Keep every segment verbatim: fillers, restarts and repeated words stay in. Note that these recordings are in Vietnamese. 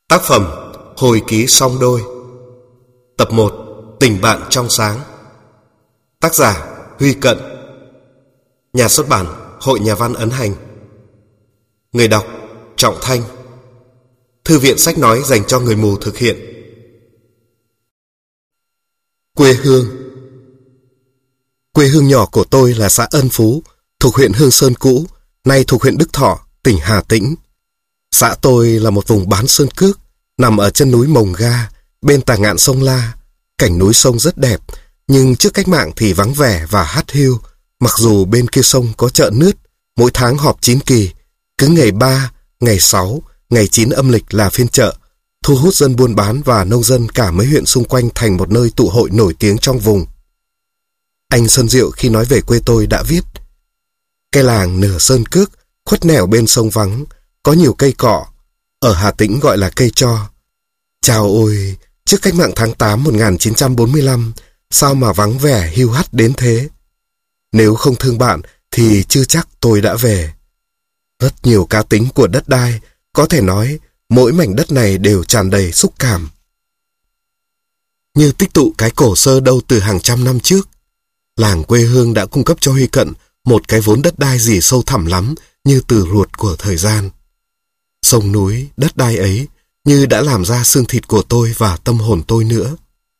Tác phẩm Hồi ký song đôi. Tập một. Tình bạn trong sáng. Tác giả Huy Cận. Nhà xuất bản Hội Nhà văn ấn hành. Người đọc Trọng Thanh. Thư viện sách nói dành cho người mù thực hiện. Quê hương. Quê hương nhỏ của tôi là xã Ân Phú, thuộc huyện Hương Sơn cũ, nay thuộc huyện Đức Thọ, tỉnh Hà Tĩnh. Xã tôi là một vùng bán sơn cước, nằm ở chân núi Mồng Ga, bên tà ngạn sông La. Cảnh núi sông rất đẹp, nhưng trước cách mạng thì vắng vẻ và hắt hiu. Mặc dù bên kia sông có chợ nướt, mỗi tháng họp chín kỳ, cứ ngày ba, ngày sáu, ngày chín âm lịch là phiên chợ, thu hút dân buôn bán và nông dân cả mấy huyện xung quanh thành một nơi tụ hội nổi tiếng trong vùng. Anh Xuân Diệu khi nói về quê tôi đã viết: cái làng nửa sơn cước, khuất nẻo bên sông vắng, có nhiều cây cọ, ở Hà Tĩnh gọi là cây tro. Chào ôi, trước cách mạng tháng tám một nghìn chín trăm bốn mươi lăm, sao mà vắng vẻ hiu hắt đến thế. Nếu không thương bạn thì chưa chắc tôi đã về. Rất nhiều cá tính của đất đai, có thể nói mỗi mảnh đất này đều tràn đầy xúc cảm. Như tích tụ cái cổ xưa đâu từ hàng trăm năm trước, làng quê hương đã cung cấp cho Huy Cận một cái vốn đất đai gì sâu thẳm lắm, như từ ruột của thời gian. Sông núi, đất đai ấy như đã làm ra xương thịt của tôi và tâm hồn tôi nữa.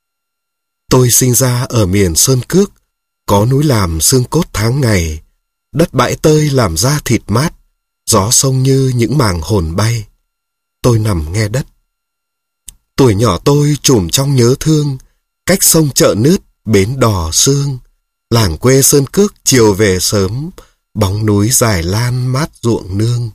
Tôi sinh ra ở miền sơn cước, có núi làm xương cốt tháng ngày, đất bãi tơi làm da thịt mát, gió sông như những màng hồn bay. Tôi nằm nghe đất. Tuổi nhỏ tôi trùm trong nhớ thương, cách sông chợ nướt, bến đò sương, làng quê sơn cước chiều về sớm, bóng núi dài lan mát ruộng nương.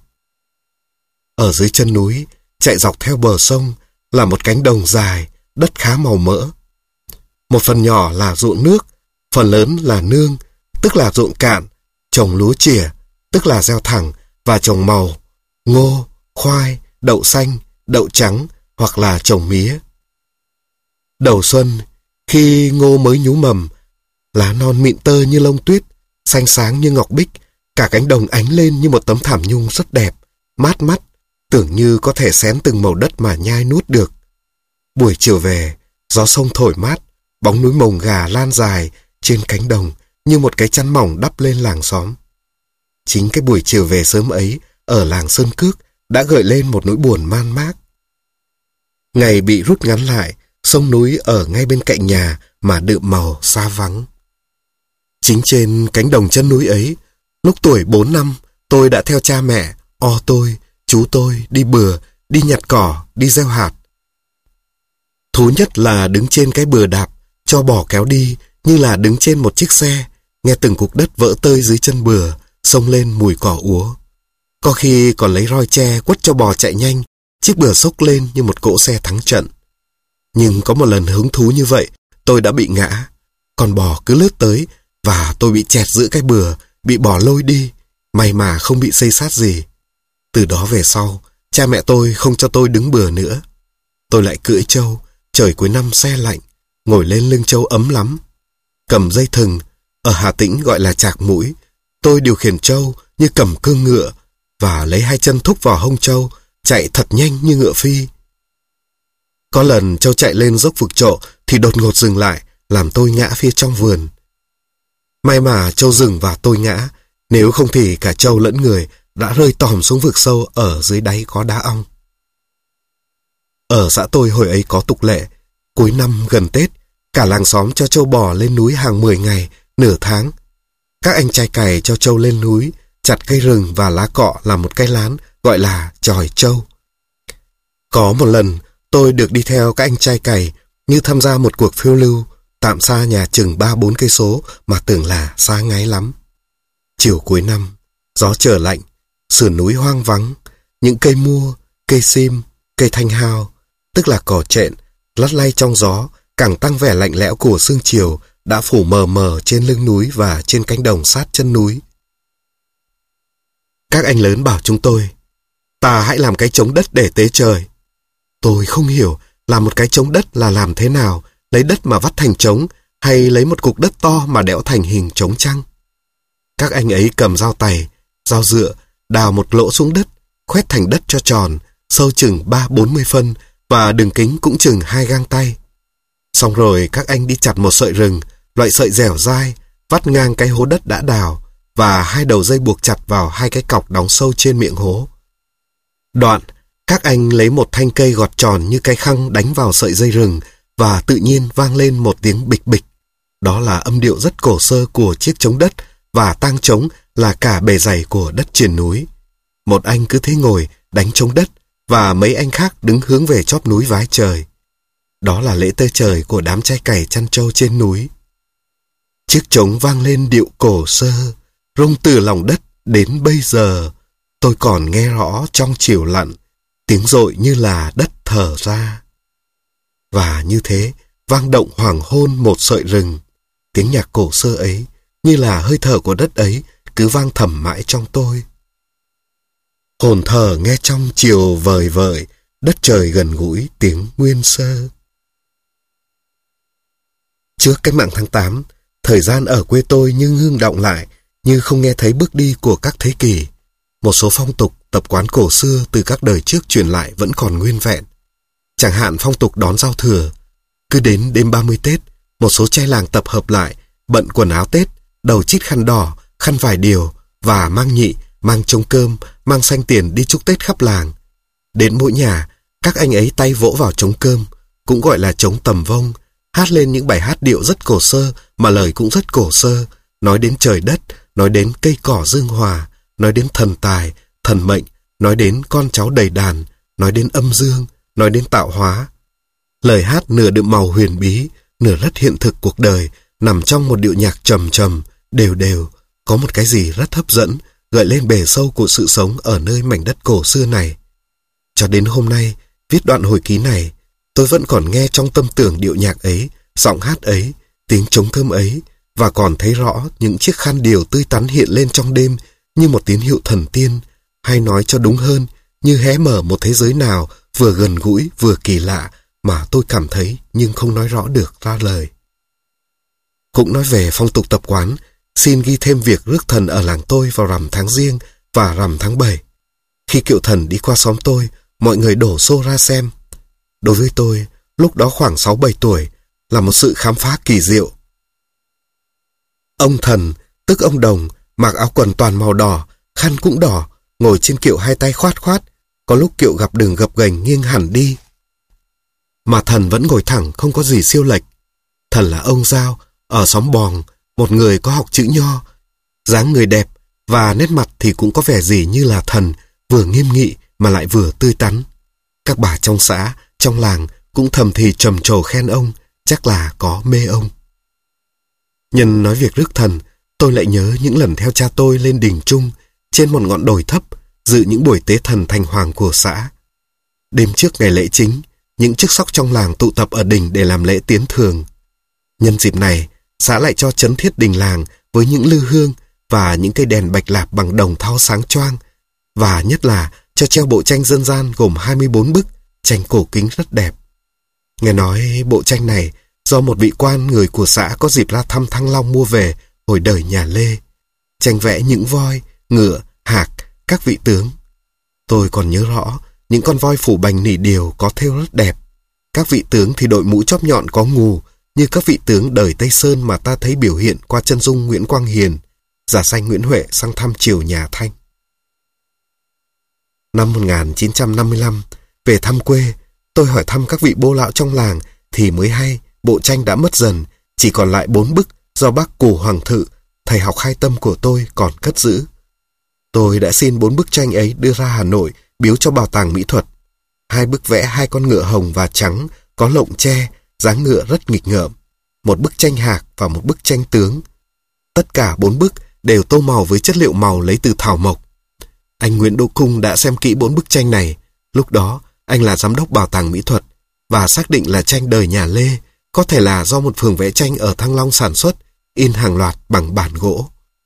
Ở dưới chân núi, chạy dọc theo bờ sông là một cánh đồng dài, đất khá màu mỡ. Một phần nhỏ là ruộng nước, phần lớn là nương, tức là ruộng cạn, trồng lúa chìa, tức là gieo thẳng, và trồng màu, ngô, khoai, đậu xanh, đậu trắng, hoặc là trồng mía. Đầu xuân, khi ngô mới nhú mầm, lá non mịn tơ như lông tuyết, xanh sáng như ngọc bích, cả cánh đồng ánh lên như một tấm thảm nhung rất đẹp, mát mắt, tưởng như có thể xén từng màu đất mà nhai nuốt được. Buổi chiều về, gió sông thổi mát, bóng núi Mồng Gà lan dài trên cánh đồng như một cái chăn mỏng đắp lên làng xóm. Chính cái buổi chiều về sớm ấy ở làng Sơn Cước đã gợi lên một nỗi buồn man mác. Ngày bị rút ngắn lại, sông núi ở ngay bên cạnh nhà mà đượm màu xa vắng. Chính trên cánh đồng chân núi ấy, lúc tuổi bốn năm, tôi đã theo cha mẹ, o tôi, chú tôi đi bừa, đi nhặt cỏ, đi gieo hạt. Thú nhất là đứng trên cái bừa đạp, cho bò kéo đi như là đứng trên một chiếc xe, nghe từng cục đất vỡ tơi dưới chân bừa, xông lên mùi cỏ úa. Có khi còn lấy roi tre quất cho bò chạy nhanh, chiếc bừa xốc lên như một cỗ xe thắng trận. Nhưng có một lần hứng thú như vậy, tôi đã bị ngã. Con bò cứ lướt tới, và tôi bị chẹt giữa cái bừa, bị bò lôi đi, may mà không bị xây xát gì. Từ đó về sau, cha mẹ tôi không cho tôi đứng bừa nữa. Tôi lại cưỡi trâu, trời cuối năm se lạnh, ngồi lên lưng trâu ấm lắm. Cầm dây thừng, ở Hà Tĩnh gọi là chạc mũi, tôi điều khiển trâu như cầm cương ngựa, và lấy hai chân thúc vào hông trâu, chạy thật nhanh như ngựa phi. Có lần trâu chạy lên dốc vực trộ thì đột ngột dừng lại, làm tôi ngã phía trong vườn. May mà trâu dừng và tôi ngã, nếu không thì cả trâu lẫn người đã rơi tòm xuống vực sâu ở dưới đáy có đá ong. Ở xã tôi hồi ấy có tục lệ, cuối năm gần Tết, cả làng xóm cho trâu bò lên núi hàng mười ngày, nửa tháng. Các anh trai cày cho trâu lên núi, chặt cây rừng và lá cọ làm một cái lán gọi là chòi trâu. Có một lần tôi được đi theo các anh trai cày như tham gia một cuộc phiêu lưu, tạm xa nhà chừng ba bốn cây số mà tưởng là xa ngái lắm. Chiều cuối năm, gió trở lạnh, sườn núi hoang vắng, những cây mua, cây sim, cây thanh hao, tức là cỏ trện, lắt lay trong gió, càng tăng vẻ lạnh lẽo của sương chiều đã phủ mờ mờ trên lưng núi và trên cánh đồng sát chân núi. Các anh lớn bảo chúng tôi, ta hãy làm cái trống đất để tế trời. Tôi không hiểu làm một cái trống đất là làm thế nào, lấy đất mà vắt thành trống, hay lấy một cục đất to mà đẽo thành hình trống chăng? Các anh ấy cầm dao tày, dao dựa, đào một lỗ xuống đất, khoét thành đất cho tròn, sâu chừng ba bốn mươi phân và đường kính cũng chừng hai gang tay. Xong rồi các anh đi chặt một sợi rừng, loại sợi dẻo dai, vắt ngang cái hố đất đã đào và hai đầu dây buộc chặt vào hai cái cọc đóng sâu trên miệng hố. Đoạn, các anh lấy một thanh cây gọt tròn như cái khăng đánh vào sợi dây rừng và tự nhiên vang lên một tiếng bịch bịch. Đó là âm điệu rất cổ xưa của chiếc trống đất và tang trống là cả bề dày của đất triền núi. Một anh cứ thế ngồi đánh trống đất và mấy anh khác đứng hướng về chóp núi vái trời. Đó là lễ tơ trời của đám trai cày chăn trâu trên núi. Chiếc trống vang lên điệu cổ xưa, rung từ lòng đất đến bây giờ. Tôi còn nghe rõ trong chiều lặn, tiếng dội như là đất thở ra. Và như thế, vang động hoàng hôn một sợi rừng. Tiếng nhạc cổ xưa ấy, như là hơi thở của đất ấy, cứ vang thầm mãi trong tôi. Hồn thở nghe trong chiều vời vợi, đất trời gần gũi tiếng nguyên sơ. Trước cách mạng tháng tám, thời gian ở quê tôi như ngưng đọng lại, như không nghe thấy bước đi của các thế kỷ. Một số phong tục, tập quán cổ xưa từ các đời trước truyền lại vẫn còn nguyên vẹn. Chẳng hạn phong tục đón giao thừa. Cứ đến đêm ba mươi Tết, một số trai làng tập hợp lại, bận quần áo Tết, đầu chít khăn đỏ, khăn vải điều và mang nhị, mang trống cơm, mang xanh tiền đi chúc Tết khắp làng. Đến mỗi nhà, các anh ấy tay vỗ vào trống cơm, cũng gọi là trống tầm vông, hát lên những bài hát điệu rất cổ xưa mà lời cũng rất cổ xưa, nói đến trời đất, nói đến cây cỏ dương hòa, nói đến thần tài, thần mệnh, nói đến con cháu đầy đàn, nói đến âm dương, nói đến tạo hóa. Lời hát nửa đượm màu huyền bí, nửa rất hiện thực cuộc đời, nằm trong một điệu nhạc trầm trầm, đều đều, có một cái gì rất hấp dẫn, gợi lên bề sâu của sự sống ở nơi mảnh đất cổ xưa này. Cho đến hôm nay, viết đoạn hồi ký này, tôi vẫn còn nghe trong tâm tưởng điệu nhạc ấy, giọng hát ấy, tiếng trống cơm ấy, và còn thấy rõ những chiếc khăn điều tươi tắn hiện lên trong đêm như một tín hiệu thần tiên, hay nói cho đúng hơn, như hé mở một thế giới nào vừa gần gũi vừa kỳ lạ mà tôi cảm thấy nhưng không nói rõ được ra lời. Cũng nói về phong tục tập quán, xin ghi thêm việc rước thần ở làng tôi vào rằm tháng Giêng và rằm tháng bảy. Khi kiệu thần đi qua xóm tôi, mọi người đổ xô ra xem. Đối với tôi, lúc đó khoảng sáu bảy tuổi, là một sự khám phá kỳ diệu. Ông thần, tức ông Đồng, mặc áo quần toàn màu đỏ, khăn cũng đỏ, ngồi trên kiệu hai tay khoát khoát, có lúc kiệu gặp đường gập ghềnh nghiêng hẳn đi. Mà thần vẫn ngồi thẳng, không có gì siêu lệch. Thần là ông Giao, ở xóm Bòng, một người có học chữ nho, dáng người đẹp, và nét mặt thì cũng có vẻ gì như là thần, vừa nghiêm nghị mà lại vừa tươi tắn. Các bà trong xã, trong làng cũng thầm thì trầm trồ khen ông, chắc là có mê ông. Nhân nói việc rước thần, tôi lại nhớ những lần theo cha tôi lên đình Trung, trên một ngọn đồi thấp, dự những buổi tế thần thành hoàng của xã. Đêm trước ngày lễ chính, những chức sóc trong làng tụ tập ở đình để làm lễ tiến thường. Nhân dịp này, xã lại cho trấn thiết đình làng với những lư hương và những cây đèn bạch lạp bằng đồng thau sáng choang, và nhất là cho treo bộ tranh dân gian gồm hai mươi bốn bức, tranh cổ kính rất đẹp. Nghe nói bộ tranh này do một vị quan người của xã có dịp ra thăm Thăng Long mua về hồi đời nhà Lê. Tranh vẽ những voi, ngựa, hạc, các vị tướng. Tôi còn nhớ rõ những con voi phủ bành nỉ điều có thêu rất đẹp. Các vị tướng thì đội mũ chóp nhọn có ngù, như các vị tướng đời Tây Sơn mà ta thấy biểu hiện qua chân dung Nguyễn Quang Hiền, giả sanh Nguyễn Huệ sang thăm triều nhà Thanh. Năm một nghìn chín trăm năm mươi lăm, về thăm quê, tôi hỏi thăm các vị bô lão trong làng thì mới hay bộ tranh đã mất dần, chỉ còn lại bốn bức do bác Cù Hoàng Thự, thầy học khai tâm của tôi còn cất giữ. Tôi đã xin bốn bức tranh ấy đưa ra Hà Nội biếu cho bảo tàng mỹ thuật. Hai bức vẽ hai con ngựa hồng và trắng có lộng tre, dáng ngựa rất nghịch ngợm, một bức tranh hạc và một bức tranh tướng. Tất cả bốn bức đều tô màu với chất liệu màu lấy từ thảo mộc. Anh Nguyễn Đỗ Cung đã xem kỹ bốn bức tranh này. Lúc đó, anh là giám đốc bảo tàng mỹ thuật và xác định là tranh đời nhà Lê, có thể là do một phường vẽ tranh ở Thăng Long sản xuất, in hàng loạt bằng bản gỗ.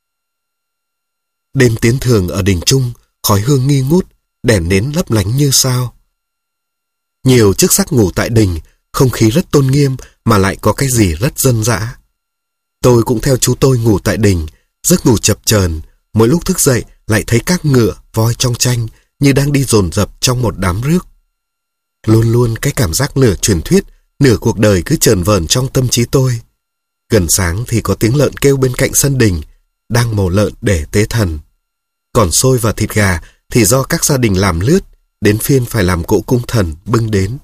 Đêm tiến thường ở đình Trung, khói hương nghi ngút, đèn nến lấp lánh như sao. Nhiều chức sắc ngủ tại đình, không khí rất tôn nghiêm mà lại có cái gì rất dân dã. Tôi cũng theo chú tôi ngủ tại đình, giấc ngủ chập chờn, mỗi lúc thức dậy lại thấy các ngựa, voi trong tranh, như đang đi dồn dập trong một đám rước. Luôn luôn cái cảm giác nửa truyền thuyết, nửa cuộc đời cứ chờn vờn trong tâm trí tôi. Gần sáng thì có tiếng lợn kêu bên cạnh sân đình, đang mổ lợn để tế thần. Còn xôi và thịt gà thì do các gia đình làm lướt, đến phiên phải làm cỗ cung thần bưng đến.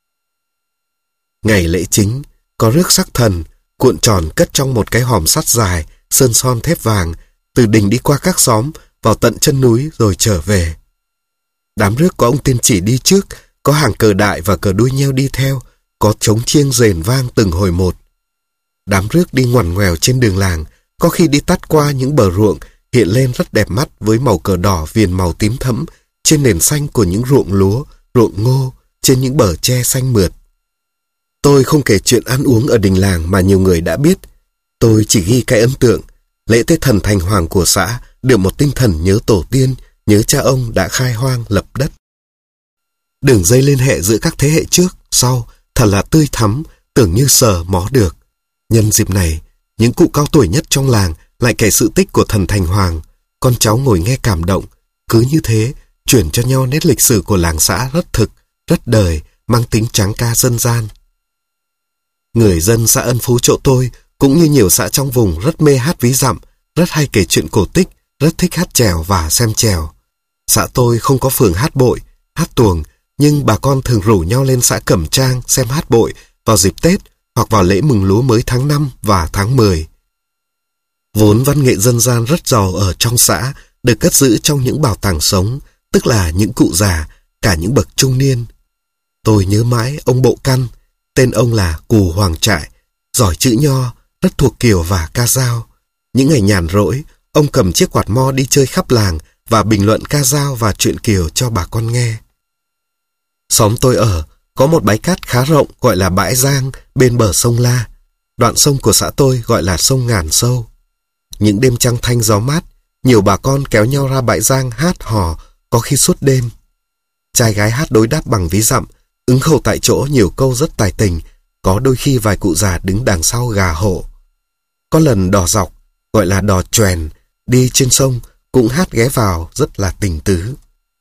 Ngày lễ chính, có rước xác thần, cuộn tròn cất trong một cái hòm sắt dài, sơn son thép vàng, từ đình đi qua các xóm, vào tận chân núi rồi trở về. Đám rước có ông tiên chỉ đi trước, có hàng cờ đại và cờ đuôi nheo đi theo, có trống chiêng rền vang từng hồi một. Đám rước đi ngoằn ngoèo trên đường làng, có khi đi tắt qua những bờ ruộng, hiện lên rất đẹp mắt với màu cờ đỏ viền màu tím thẫm, trên nền xanh của những ruộng lúa, ruộng ngô, trên những bờ tre xanh mượt. Tôi không kể chuyện ăn uống ở đình làng mà nhiều người đã biết. Tôi chỉ ghi cái ấn tượng, lễ tế thần thành hoàng của xã được một tinh thần nhớ tổ tiên, nhớ cha ông đã khai hoang lập đất. Đường dây liên hệ giữa các thế hệ trước, sau thật là tươi thắm, tưởng như sờ mó được. Nhân dịp này, những cụ cao tuổi nhất trong làng lại kể sự tích của thần thành hoàng. Con cháu ngồi nghe cảm động, cứ như thế chuyển cho nhau nét lịch sử của làng xã rất thực, rất đời, mang tính tráng ca dân gian. Người dân xã Ân Phú chỗ tôi cũng như nhiều xã trong vùng rất mê hát ví dặm, rất hay kể chuyện cổ tích, rất thích hát chèo và xem chèo. Xã tôi không có phường hát bội, hát tuồng, nhưng bà con thường rủ nhau lên xã Cẩm Trang xem hát bội vào dịp Tết hoặc vào lễ mừng lúa mới tháng năm và tháng mười. Vốn văn nghệ dân gian rất giàu ở trong xã, được cất giữ trong những bảo tàng sống, tức là những cụ già, cả những bậc trung niên. Tôi nhớ mãi ông Bộ Căn, tên ông là Cù Hoàng Trại, giỏi chữ nho, rất thuộc kiều và ca dao. Những ngày nhàn rỗi, ông cầm chiếc quạt mo đi chơi khắp làng và bình luận ca dao và truyện kiều cho bà con nghe. Xóm tôi ở, có một bãi cát khá rộng gọi là Bãi Giang bên bờ sông La. Đoạn sông của xã tôi gọi là sông Ngàn Sâu. Những đêm trăng thanh gió mát, nhiều bà con kéo nhau ra bãi giang hát hò, có khi suốt đêm. Trai gái hát đối đáp bằng ví dặm, ứng khẩu tại chỗ nhiều câu rất tài tình, có đôi khi vài cụ già đứng đằng sau gà hộ. Có lần đò dọc, gọi là đò chèn, đi trên sông, cũng hát ghé vào rất là tình tứ.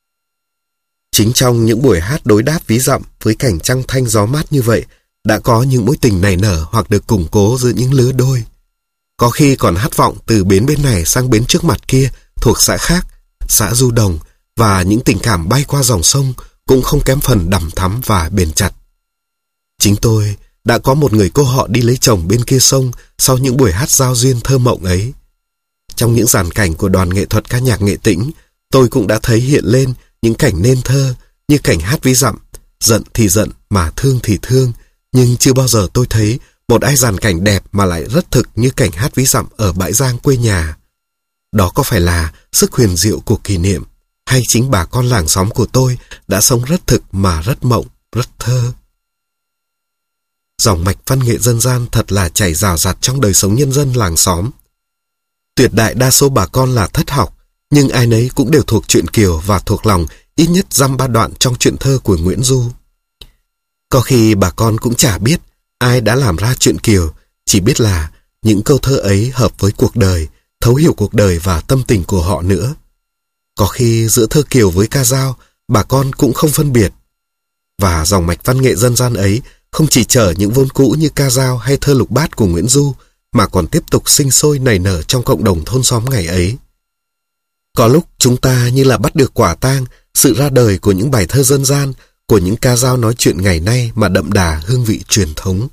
Chính trong những buổi hát đối đáp ví dặm với cảnh trăng thanh gió mát như vậy, đã có những mối tình nảy nở hoặc được củng cố giữa những lứa đôi. Có khi còn hát vọng từ bến bên này sang bến trước mặt kia thuộc xã khác, xã Du Đồng, và những tình cảm bay qua dòng sông cũng không kém phần đằm thắm và bền chặt. Chính tôi đã có một người cô họ đi lấy chồng bên kia sông sau những buổi hát giao duyên thơ mộng ấy. Trong những dàn cảnh của đoàn nghệ thuật ca nhạc Nghệ Tĩnh, tôi cũng đã thấy hiện lên những cảnh nên thơ như cảnh hát ví dặm, giận thì giận mà thương thì thương, nhưng chưa bao giờ tôi thấy một ai dàn cảnh đẹp mà lại rất thực như cảnh hát ví dặm ở Bãi Giang quê nhà. Đó có phải là sức huyền diệu của kỷ niệm, hay chính bà con làng xóm của tôi đã sống rất thực mà rất mộng, rất thơ? Dòng mạch văn nghệ dân gian thật là chảy rào rạt trong đời sống nhân dân làng xóm. Tuyệt đại đa số bà con là thất học, nhưng ai nấy cũng đều thuộc truyện kiều và thuộc lòng ít nhất dăm ba đoạn trong truyện thơ của Nguyễn Du. Có khi bà con cũng chả biết ai đã làm ra truyện kiều, chỉ biết là những câu thơ ấy hợp với cuộc đời, thấu hiểu cuộc đời và tâm tình của họ nữa. Có khi giữa thơ kiều với ca dao, bà con cũng không phân biệt. Và dòng mạch văn nghệ dân gian ấy không chỉ chở những vốn cũ như ca dao hay thơ lục bát của Nguyễn Du, mà còn tiếp tục sinh sôi nảy nở trong cộng đồng thôn xóm ngày ấy. Có lúc chúng ta như là bắt được quả tang sự ra đời của những bài thơ dân gian, của những ca dao nói chuyện ngày nay mà đậm đà hương vị truyền thống.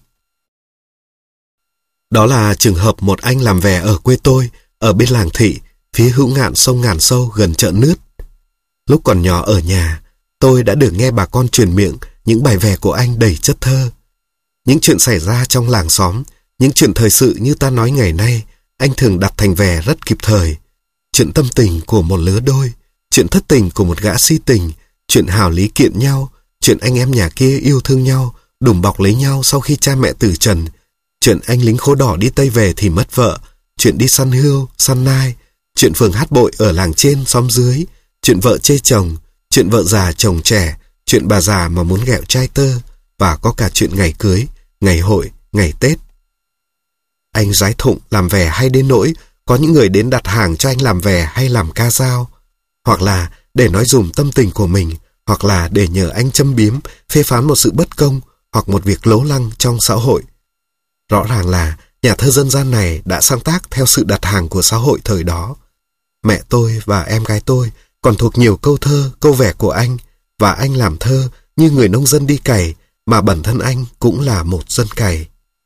Đó là trường hợp một anh làm về ở quê tôi, ở bên làng Thị, phía hữu ngạn sông Ngàn Sâu gần chợ Nướt. Lúc còn nhỏ ở nhà, tôi đã được nghe bà con truyền miệng những bài về của anh đầy chất thơ. Những chuyện xảy ra trong làng xóm, những chuyện thời sự như ta nói ngày nay, anh thường đặt thành về rất kịp thời. Chuyện tâm tình của một lứa đôi, chuyện thất tình của một gã si tình, chuyện hào lý kiện nhau, chuyện anh em nhà kia yêu thương nhau, đùm bọc lấy nhau sau khi cha mẹ từ trần, chuyện anh lính khố đỏ đi Tây về thì mất vợ, chuyện đi săn hươu, săn nai, chuyện phường hát bội ở làng trên, xóm dưới, chuyện vợ chê chồng, chuyện vợ già chồng trẻ, chuyện bà già mà muốn ghẹo trai tơ, và có cả chuyện ngày cưới, ngày hội, ngày Tết. Anh rái thụng làm về hay đến nỗi có những người đến đặt hàng cho anh làm về hay làm ca dao, hoặc là để nói dùm tâm tình của mình, hoặc là để nhờ anh châm biếm, phê phán một sự bất công hoặc một việc lố lăng trong xã hội. Rõ ràng là nhà thơ dân gian này đã sáng tác theo sự đặt hàng của xã hội thời đó. Mẹ tôi và em gái tôi còn thuộc nhiều câu thơ, câu vẽ của anh, và anh làm thơ như người nông dân đi cày, mà bản thân anh cũng là một dân cày.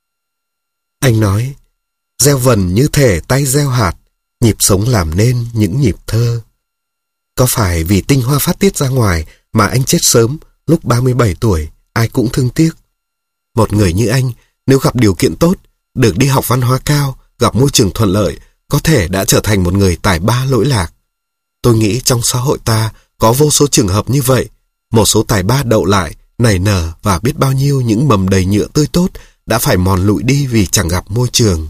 Anh nói, gieo vần như thể tay gieo hạt, nhịp sống làm nên những nhịp thơ. Có phải vì tinh hoa phát tiết ra ngoài mà anh chết sớm, lúc ba mươi bảy tuổi, ai cũng thương tiếc. Một người như anh, nếu gặp điều kiện tốt, được đi học văn hóa cao, gặp môi trường thuận lợi, có thể đã trở thành một người tài ba lỗi lạc. Tôi nghĩ trong xã hội ta có vô số trường hợp như vậy, một số tài ba đậu lại, nảy nở, và biết bao nhiêu những mầm đầy nhựa tươi tốt đã phải mòn lụi đi vì chẳng gặp môi trường.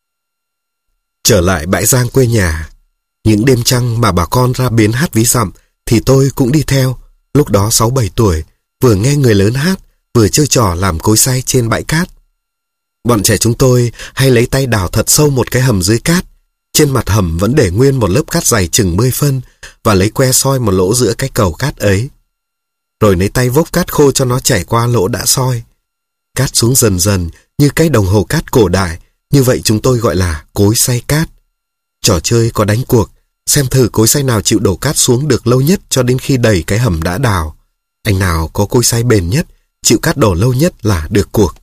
Trở lại bãi Giang quê nhà, những đêm trăng mà bà con ra bến hát ví dặm thì tôi cũng đi theo. Lúc đó sáu bảy tuổi, vừa nghe người lớn hát, vừa chơi trò làm cối xay trên bãi cát. Bọn trẻ chúng tôi hay lấy tay đào thật sâu một cái hầm dưới cát. Trên mặt hầm vẫn để nguyên một lớp cát dày chừng mươi phân, và lấy que soi một lỗ giữa cái cầu cát ấy. Rồi lấy tay vốc cát khô cho nó chảy qua lỗ đã soi. Cát xuống dần dần như cái đồng hồ cát cổ đại, như vậy chúng tôi gọi là cối xay cát. Trò chơi có đánh cuộc, xem thử cối xay nào chịu đổ cát xuống được lâu nhất cho đến khi đầy cái hầm đã đào. Anh nào có cối xay bền nhất, chịu cát đổ lâu nhất là được cuộc.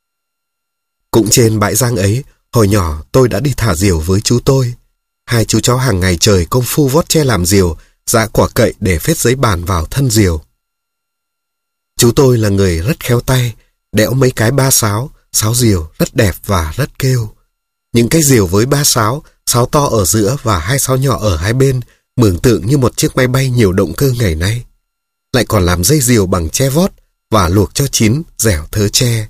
Cũng trên bãi Giang ấy, hồi nhỏ tôi đã đi thả diều với chú tôi. Hai chú cháu hàng ngày trời công phu vót tre làm diều, giã quả cậy để phết giấy bàn vào thân diều. Chú tôi là người rất khéo tay, đẽo mấy cái ba sáo, sáo diều rất đẹp và rất kêu. Những cái diều với ba sáo, sáo to ở giữa và hai sáo nhỏ ở hai bên, mường tượng như một chiếc máy bay nhiều động cơ ngày nay. Lại còn làm dây diều bằng tre vót và luộc cho chín, dẻo thớ tre.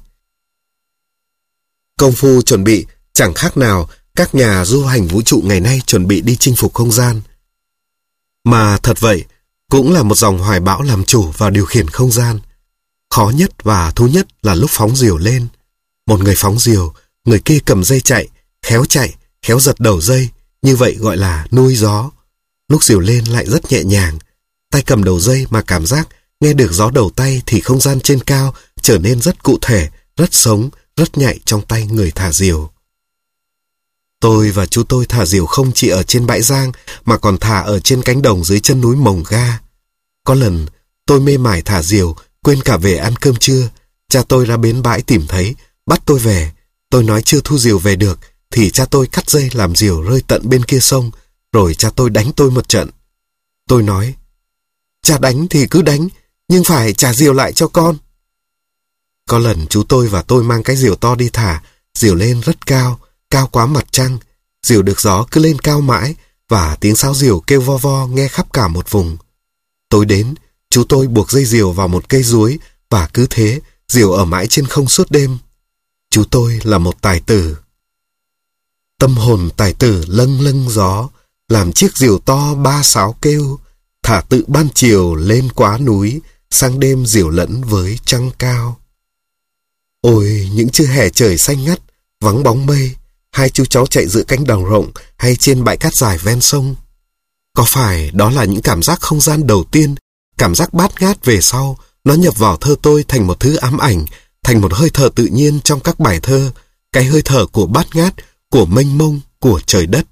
Công phu chuẩn bị chẳng khác nào các nhà du hành vũ trụ ngày nay chuẩn bị đi chinh phục không gian. Mà thật vậy, cũng là một dòng hoài bão làm chủ và điều khiển không gian. Khó nhất và thú nhất là lúc phóng diều lên. Một người phóng diều, người kia cầm dây chạy, khéo chạy, khéo giật đầu dây, như vậy gọi là nuôi gió. Lúc diều lên lại rất nhẹ nhàng, tay cầm đầu dây mà cảm giác nghe được gió đầu tay thì không gian trên cao trở nên rất cụ thể, rất sống, rất nhạy trong tay người thả diều. Tôi và chú tôi thả diều không chỉ ở trên bãi Giang mà còn thả ở trên cánh đồng dưới chân núi Mồng Ga. Có lần tôi mê mải thả diều, quên cả về ăn cơm trưa. Cha tôi ra bến bãi tìm thấy, bắt tôi về. Tôi nói chưa thu diều về được thì cha tôi cắt dây làm diều rơi tận bên kia sông, rồi cha tôi đánh tôi một trận. Tôi nói, cha đánh thì cứ đánh, nhưng phải trả diều lại cho con. Có lần chú tôi và tôi mang cái diều to đi thả, diều lên rất cao, cao quá mặt trăng. Diều được gió cứ lên cao mãi, và tiếng sáo diều kêu vo vo nghe khắp cả một vùng. Tối đến, chú tôi buộc dây diều vào một cây ruối, và cứ thế, diều ở mãi trên không suốt đêm. Chú tôi là một tài tử. Tâm hồn tài tử lâng lâng gió, làm chiếc diều to ba sáo kêu, thả tự ban chiều lên quá núi, sang đêm diều lẫn với trăng cao. Ôi, những trưa hè trời xanh ngắt, vắng bóng mây, hai chú cháu chạy giữa cánh đồng rộng hay trên bãi cát dài ven sông. Có phải đó là những cảm giác không gian đầu tiên, cảm giác bát ngát về sau, nó nhập vào thơ tôi thành một thứ ám ảnh, thành một hơi thở tự nhiên trong các bài thơ, cái hơi thở của bát ngát, của mênh mông, của trời đất.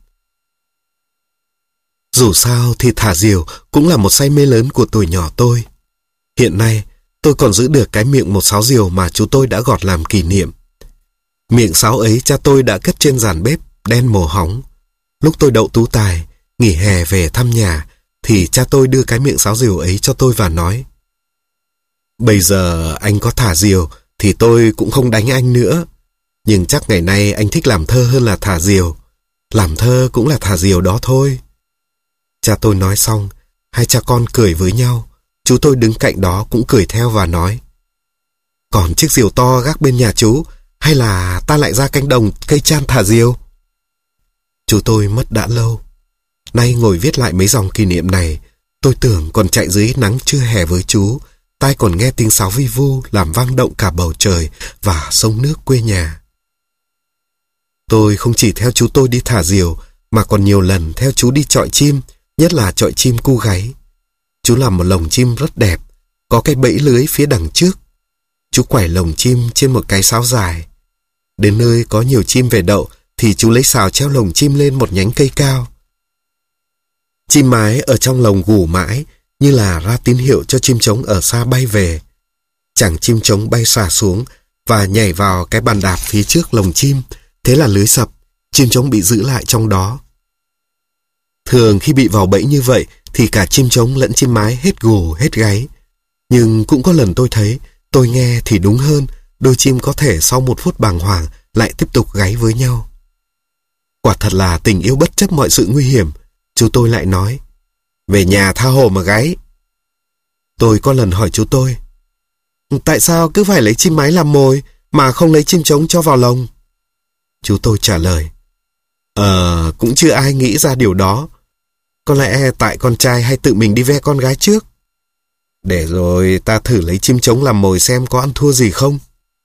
Dù sao thì thả diều cũng là một say mê lớn của tuổi nhỏ tôi. Hiện nay, tôi còn giữ được cái miệng một sáo diều mà chú tôi đã gọt làm kỷ niệm. Miệng sáo ấy cha tôi đã cất trên giàn bếp, đen mồ hóng. Lúc tôi đậu tú tài, nghỉ hè về thăm nhà, thì cha tôi đưa cái miệng sáo diều ấy cho tôi và nói, bây giờ anh có thả diều thì tôi cũng không đánh anh nữa. Nhưng chắc ngày nay anh thích làm thơ hơn là thả diều. Làm thơ cũng là thả diều đó thôi. Cha tôi nói xong, hai cha con cười với nhau. Chú tôi đứng cạnh đó cũng cười theo và nói, còn chiếc diều to gác bên nhà chú, hay là ta lại ra cánh đồng cây chan thả diều? Chú tôi mất đã lâu. Nay ngồi viết lại mấy dòng kỷ niệm này, tôi tưởng còn chạy dưới nắng trưa hè với chú, tai còn nghe tiếng sáo vi vu làm vang động cả bầu trời và sông nước quê nhà. Tôi không chỉ theo chú tôi đi thả diều, mà còn nhiều lần theo chú đi chọi chim, nhất là chọi chim cu gáy. Chú làm một lồng chim rất đẹp, có cái bẫy lưới phía đằng trước. Chú quẩy lồng chim trên một cái sáo dài. Đến nơi có nhiều chim về đậu thì chú lấy sào treo lồng chim lên một nhánh cây cao. Chim mái ở trong lồng gù mãi, như là ra tín hiệu cho chim trống ở xa bay về. Chàng chim trống bay xà xuống và nhảy vào cái bàn đạp phía trước lồng chim. Thế là lưới sập, chim trống bị giữ lại trong đó. Thường khi bị vào bẫy như vậy thì cả chim trống lẫn chim mái hết gù hết gáy. Nhưng cũng có lần tôi thấy, tôi nghe thì đúng hơn, đôi chim có thể sau một phút bàng hoàng lại tiếp tục gáy với nhau. Quả thật là tình yêu bất chấp mọi sự nguy hiểm. Chú tôi lại nói, về nhà tha hồ mà gáy. Tôi có lần hỏi chú tôi, tại sao cứ phải lấy chim mái làm mồi mà không lấy chim trống cho vào lồng? Chú tôi trả lời, Ờ, cũng chưa ai nghĩ ra điều đó. Có lẽ tại con trai hay tự mình đi ve con gái trước. Để rồi ta thử lấy chim trống làm mồi xem có ăn thua gì không.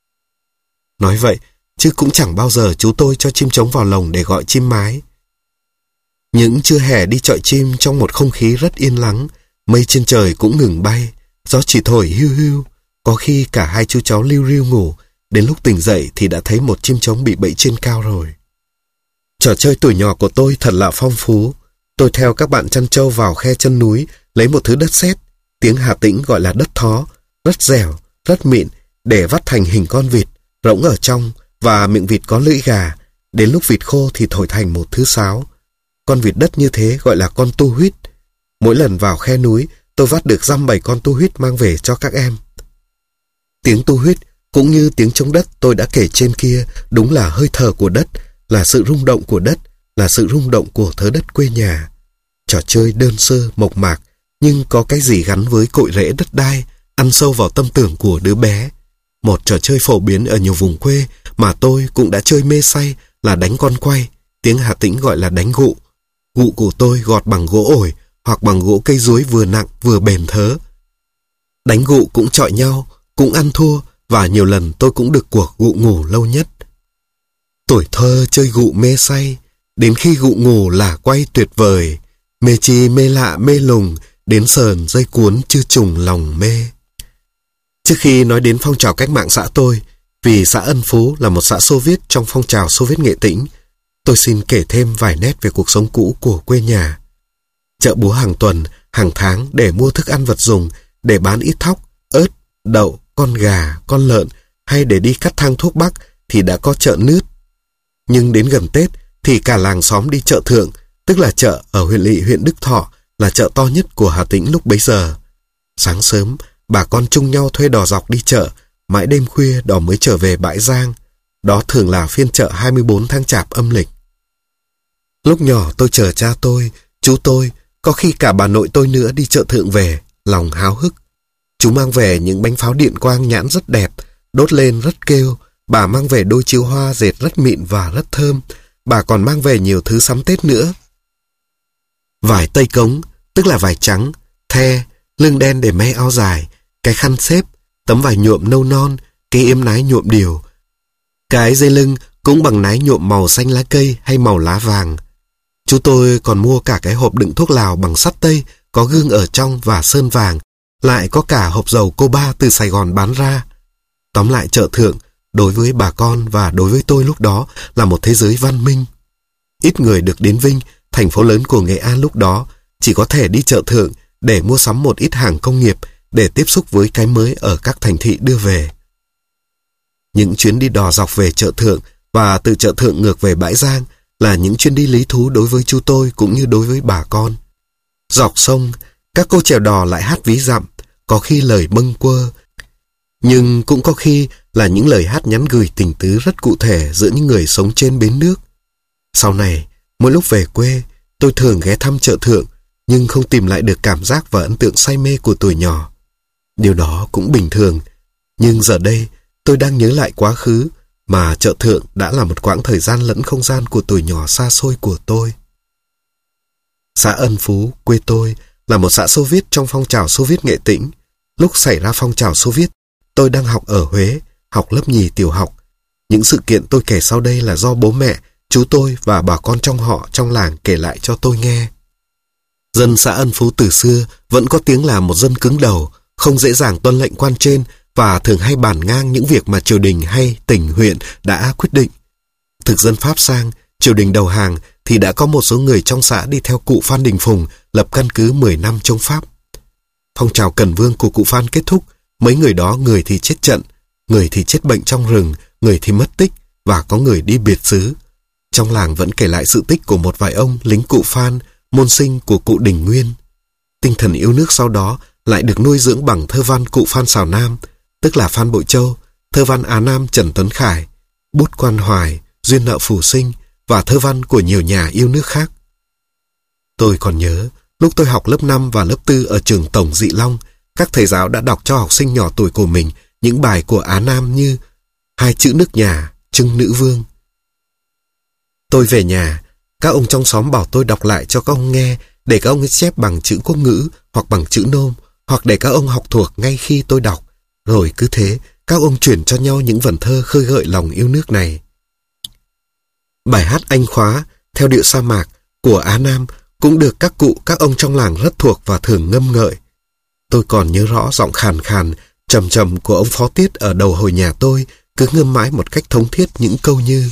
Nói vậy, chứ cũng chẳng bao giờ chú tôi cho chim trống vào lồng để gọi chim mái. Những trưa hè đi chọi chim trong một không khí rất yên lắng, mây trên trời cũng ngừng bay, gió chỉ thổi hiu hiu. Có khi cả hai chú cháu liu riu ngủ, đến lúc tỉnh dậy thì đã thấy một chim trống bị bẫy trên cao rồi. Trò chơi tuổi nhỏ của tôi thật là phong phú. Tôi theo các bạn chăn trâu vào khe chân núi, lấy một thứ đất sét, tiếng Hà Tĩnh gọi là đất thó, rất dẻo, rất mịn, để vắt thành hình con vịt, rỗng ở trong, và miệng vịt có lưỡi gà. Đến lúc vịt khô thì thổi thành một thứ sáo. Con vịt đất như thế gọi là con tu huýt. Mỗi lần vào khe núi, tôi vắt được dăm bảy con tu huýt mang về cho các em. Tiếng tu huýt cũng như tiếng trống đất tôi đã kể trên kia đúng là hơi thở của đất, là sự rung động của đất, là sự rung động của thớ đất quê nhà. Trò chơi đơn sơ, mộc mạc, nhưng có cái gì gắn với cội rễ đất đai, ăn sâu vào tâm tưởng của đứa bé. Một trò chơi phổ biến ở nhiều vùng quê mà tôi cũng đã chơi mê say là đánh con quay, tiếng Hà Tĩnh gọi là đánh gụ. Gụ của tôi gọt bằng gỗ ổi hoặc bằng gỗ cây duối vừa nặng vừa bền thớ. Đánh gụ cũng chọi nhau, cũng ăn thua, và nhiều lần tôi cũng được cuộc gụ ngủ lâu nhất. Tuổi thơ chơi gụ mê say, đến khi gụ ngủ là quay tuyệt vời, mê chi mê lạ mê lùng, đến sờn dây cuốn chưa trùng lòng mê. Trước khi nói đến phong trào cách mạng xã tôi, vì xã Ân Phú là một xã Xô Viết trong phong trào Xô Viết Nghệ Tĩnh, tôi xin kể thêm vài nét về cuộc sống cũ của quê nhà. Chợ búa hàng tuần, hàng tháng để mua thức ăn vật dùng, để bán ít thóc, ớt, đậu, con gà, con lợn, hay để đi cắt thang thuốc bắc thì đã có chợ nướt. Nhưng đến gần Tết thì cả làng xóm đi chợ Thượng, tức là chợ ở huyện lỵ huyện Đức Thọ, là chợ to nhất của Hà Tĩnh lúc bấy giờ. Sáng sớm, bà con chung nhau thuê đò dọc đi chợ, mãi đêm khuya đò mới trở về bãi Giang. Đó thường là phiên chợ hai mươi bốn tháng Chạp âm lịch. Lúc nhỏ tôi chờ cha tôi, chú tôi, có khi cả bà nội tôi nữa đi chợ Thượng về, lòng háo hức. Chú mang về những bánh pháo điện quang nhãn rất đẹp, đốt lên rất kêu. Bà mang về đôi chiếu hoa dệt rất mịn và rất thơm. Bà còn mang về nhiều thứ sắm Tết nữa. Vải tây cống, tức là vải trắng, the, lưng đen để may áo dài, cái khăn xếp, tấm vải nhuộm nâu non, cái yếm nái nhuộm điều. Cái dây lưng cũng bằng nái nhuộm màu xanh lá cây hay màu lá vàng. Chú tôi còn mua cả cái hộp đựng thuốc lào bằng sắt tây, có gương ở trong và sơn vàng, lại có cả hộp dầu cô ba từ Sài Gòn bán ra. Tóm lại, chợ Thượng đối với bà con và đối với tôi lúc đó là một thế giới văn minh. Ít người được đến Vinh, thành phố lớn của Nghệ An lúc đó, chỉ có thể đi chợ Thượng để mua sắm một ít hàng công nghiệp, để tiếp xúc với cái mới ở các thành thị đưa về. Những chuyến đi đò dọc về chợ Thượng và từ chợ Thượng ngược về bãi Giang là những chuyến đi lý thú đối với chú tôi cũng như đối với bà con. Dọc sông, các cô chèo đò lại hát ví dặm, có khi lời bâng quơ, nhưng cũng có khi là những lời hát nhắn gửi tình tứ rất cụ thể giữa những người sống trên bến nước. Sau này, mỗi lúc về quê, tôi thường ghé thăm chợ Thượng, nhưng không tìm lại được cảm giác và ấn tượng say mê của tuổi nhỏ. Điều đó cũng bình thường, nhưng giờ đây tôi đang nhớ lại quá khứ mà chợ Thượng đã là một quãng thời gian lẫn không gian của tuổi nhỏ xa xôi của tôi. Xã Ân Phú, quê tôi, là một xã Xô Viết trong phong trào Xô Viết Nghệ Tĩnh. Lúc xảy ra phong trào Xô Viết, tôi đang học ở Huế, học lớp nhì tiểu học. Những sự kiện tôi kể sau đây là do bố mẹ, chú tôi và bà con trong họ trong làng kể lại cho tôi nghe. Dân xã Ân Phú từ xưa vẫn có tiếng là một dân cứng đầu, không dễ dàng tuân lệnh quan trên và thường hay bàn ngang những việc mà triều đình hay tỉnh huyện đã quyết định. Thực dân Pháp sang, triều đình đầu hàng thì đã có một số người trong xã đi theo cụ Phan Đình Phùng lập căn cứ mười năm chống Pháp. Phong trào Cần Vương của cụ Phan kết thúc, mấy người đó người thì chết trận, người thì chết bệnh trong rừng, người thì mất tích và có người đi biệt xứ. Trong làng vẫn kể lại sự tích của một vài ông lính cụ Phan, môn sinh của cụ Đình Nguyên. Tinh thần yêu nước sau đó lại được nuôi dưỡng bằng thơ văn cụ Phan Xào Nam, tức là Phan Bội Châu, thơ văn Á Nam Trần Tuấn Khải, bút Quan Hoài, duyên nợ Phù Sinh và thơ văn của nhiều nhà yêu nước khác. Tôi còn nhớ, lúc tôi học lớp năm và lớp tư ở trường Tổng Dị Long, các thầy giáo đã đọc cho học sinh nhỏ tuổi của mình những bài của Á Nam như Hai chữ nước nhà, Trưng Nữ Vương. Tôi về nhà, các ông trong xóm bảo tôi đọc lại cho các ông nghe để các ông ấy chép bằng chữ quốc ngữ hoặc bằng chữ nôm, hoặc để các ông học thuộc ngay khi tôi đọc. Rồi cứ thế, các ông chuyển cho nhau những vần thơ khơi gợi lòng yêu nước này. Bài hát Anh Khóa, theo điệu sa mạc, của Á Nam cũng được các cụ, các ông trong làng rất thuộc và thường ngâm ngợi. Tôi còn nhớ rõ giọng khàn khàn, trầm trầm của ông Phó Tiết ở đầu hồi nhà tôi cứ ngâm mãi một cách thống thiết những câu như: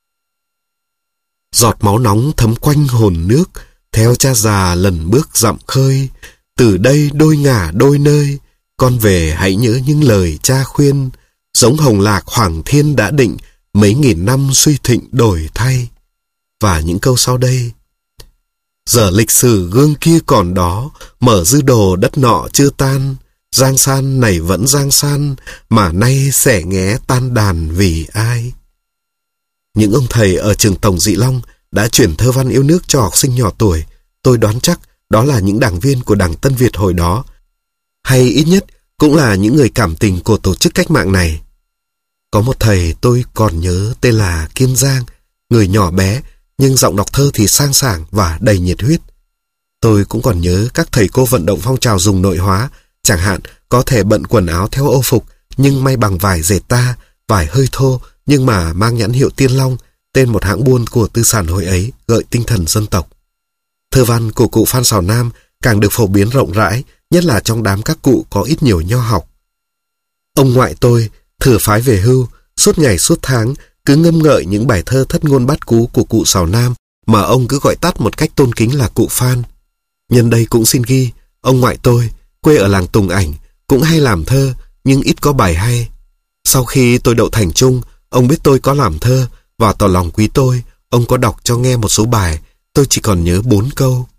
Giọt máu nóng thấm quanh hồn nước, theo cha già lần bước dặm khơi, từ đây đôi ngả đôi nơi, con về hãy nhớ những lời cha khuyên, giống hồng lạc hoàng thiên đã định, mấy nghìn năm suy thịnh đổi thay. Và những câu sau đây: Giờ lịch sử gương kia còn đó, mở dư đồ đất nọ chưa tan, giang san này vẫn giang san, mà nay sẽ nghé tan đàn vì ai. Những ông thầy ở trường Tổng Dị Long đã chuyển thơ văn yêu nước cho học sinh nhỏ tuổi. Tôi đoán chắc đó là những đảng viên của Đảng Tân Việt hồi đó, hay ít nhất cũng là những người cảm tình của tổ chức cách mạng này. Có một thầy tôi còn nhớ tên là Kiên Giang, người nhỏ bé nhưng giọng đọc thơ thì sang sảng và đầy nhiệt huyết. Tôi cũng còn nhớ các thầy cô vận động phong trào dùng nội hóa, chẳng hạn có thể bận quần áo theo ô phục nhưng may bằng vải dệt ta, vải hơi thô nhưng mà mang nhãn hiệu Tiên Long, tên một hãng buôn của tư sản hồi ấy, gợi tinh thần dân tộc. Thơ văn của cụ Phan Xào Nam càng được phổ biến rộng rãi, nhất là trong đám các cụ có ít nhiều nho học. Ông ngoại tôi, thừa phái về hưu, suốt ngày suốt tháng cứ ngâm ngợi những bài thơ thất ngôn bát cú của cụ Xào Nam mà ông cứ gọi tắt một cách tôn kính là cụ Phan. Nhân đây cũng xin ghi, ông ngoại tôi, quê ở làng Tùng Ảnh, cũng hay làm thơ nhưng ít có bài hay. Sau khi tôi đậu thành trung, ông biết tôi có làm thơ và tỏ lòng quý tôi, ông có đọc cho nghe một số bài, tôi chỉ còn nhớ bốn câu.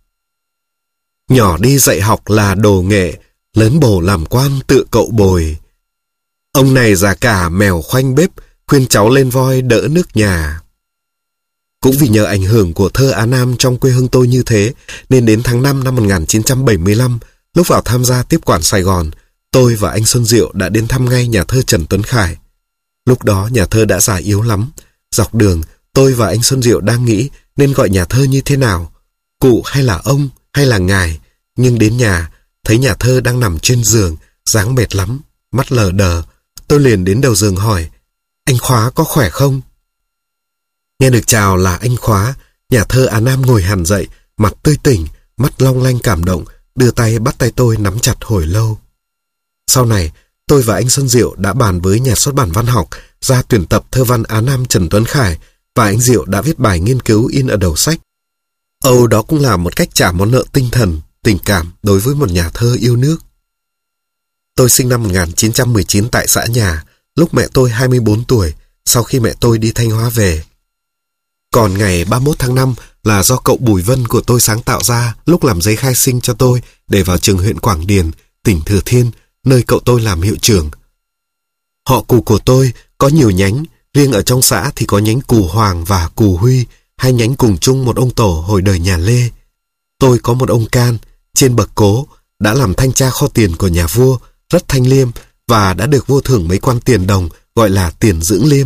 Nhỏ đi dạy học là đồ nghệ, lớn bổ làm quan tựa cậu bồi. Ông này già cả mèo khoanh bếp, khuyên cháu lên voi đỡ nước nhà. Cũng vì nhờ ảnh hưởng của thơ Á Nam trong quê hương tôi như thế, nên đến tháng năm năm một nghìn chín trăm bảy mươi lăm, lúc vào tham gia tiếp quản Sài Gòn, tôi và anh Xuân Diệu đã đến thăm ngay nhà thơ Trần Tuấn Khải. Lúc đó nhà thơ đã già yếu lắm. Dọc đường, tôi và anh Xuân Diệu đang nghĩ nên gọi nhà thơ như thế nào, cụ hay là ông hay là ngài. Nhưng đến nhà, thấy nhà thơ đang nằm trên giường, dáng mệt lắm, mắt lờ đờ. Tôi liền đến đầu giường hỏi: Anh Khóa có khỏe không? Nghe được chào là anh Khóa, nhà thơ Á Nam ngồi hẳn dậy, mặt tươi tỉnh, mắt long lanh cảm động, đưa tay bắt tay tôi nắm chặt hồi lâu. Sau này, tôi và anh Xuân Diệu đã bàn với nhà xuất bản Văn học ra tuyển tập thơ văn Á Nam Trần Tuấn Khải, và anh Diệu đã viết bài nghiên cứu in ở đầu sách. Âu đó cũng là một cách trả món nợ tinh thần, tình cảm đối với một nhà thơ yêu nước. Tôi sinh năm một nghìn chín trăm mười chín tại xã Nhà, lúc mẹ tôi hai mươi bốn tuổi, sau khi mẹ tôi đi Thanh Hóa về. Còn ngày ba mươi mốt tháng năm là do cậu Bùi Vân của tôi sáng tạo ra lúc làm giấy khai sinh cho tôi để vào trường huyện Quảng Điền, tỉnh Thừa Thiên, nơi cậu tôi làm hiệu trưởng. Họ Cù của tôi có nhiều nhánh, riêng ở trong xã thì có nhánh Cù Hoàng và Cù Huy, hai nhánh cùng chung một ông tổ hồi đời nhà Lê. Tôi có một ông Can, trên bậc cố, đã làm thanh tra kho tiền của nhà vua, rất thanh liêm và đã được vua thưởng mấy quan tiền đồng gọi là tiền dưỡng liêm.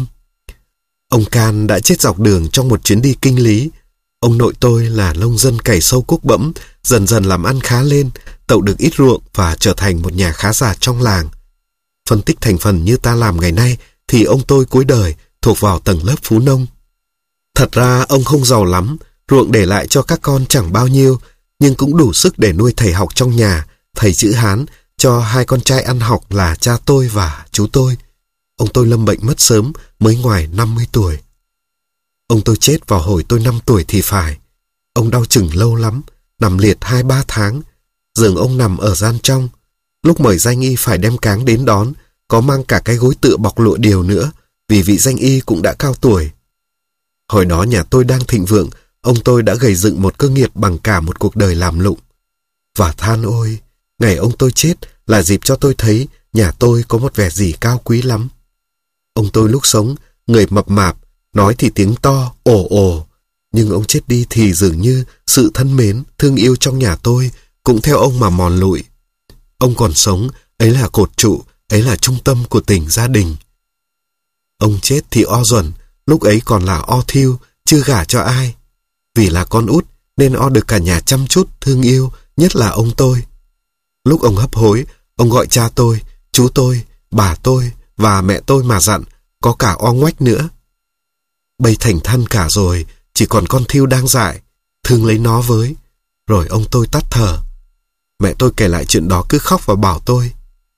Ông Can đã chết dọc đường trong một chuyến đi kinh lý. Ông nội tôi là nông dân cày sâu cuốc bẫm, dần dần làm ăn khá lên, tậu được ít ruộng và trở thành một nhà khá giả trong làng. Phân tích thành phần như ta làm ngày nay thì ông tôi cuối đời thuộc vào tầng lớp phú nông. Thật ra ông không giàu lắm, ruộng để lại cho các con chẳng bao nhiêu, nhưng cũng đủ sức để nuôi thầy học trong nhà, thầy chữ Hán, cho hai con trai ăn học là cha tôi và chú tôi. Ông tôi lâm bệnh mất sớm, mới ngoài năm mươi tuổi. Ông tôi chết vào hồi tôi năm tuổi thì phải. Ông đau chừng lâu lắm, nằm liệt hai ba tháng. Giường ông nằm ở gian trong. Lúc mời danh y phải đem cáng đến đón, có mang cả cái gối tựa bọc lụa điều nữa, vì vị danh y cũng đã cao tuổi. Hồi đó nhà tôi đang thịnh vượng, ông tôi đã gầy dựng một cơ nghiệp bằng cả một cuộc đời làm lụng. Và than ôi, ngày ông tôi chết là dịp cho tôi thấy nhà tôi có một vẻ gì cao quý lắm. Ông tôi lúc sống, người mập mạp, nói thì tiếng to, ồ ồ. Nhưng ông chết đi thì dường như sự thân mến, thương yêu trong nhà tôi cũng theo ông mà mòn lụi. Ông còn sống, ấy là cột trụ, ấy là trung tâm của tình gia đình. Ông chết thì O Duẩn, lúc ấy còn là O Thiêu, chưa gả cho ai. Vì là con út nên O được cả nhà chăm chút, thương yêu, nhất là ông tôi. Lúc ông hấp hối, ông gọi cha tôi, chú tôi, bà tôi và mẹ tôi mà dặn, có cả O Ngoách nữa. Bây thành thân cả rồi, chỉ còn con Thiêu đang dại, thương lấy nó với. Rồi ông tôi tắt thở. Mẹ tôi kể lại chuyện đó cứ khóc và bảo tôi: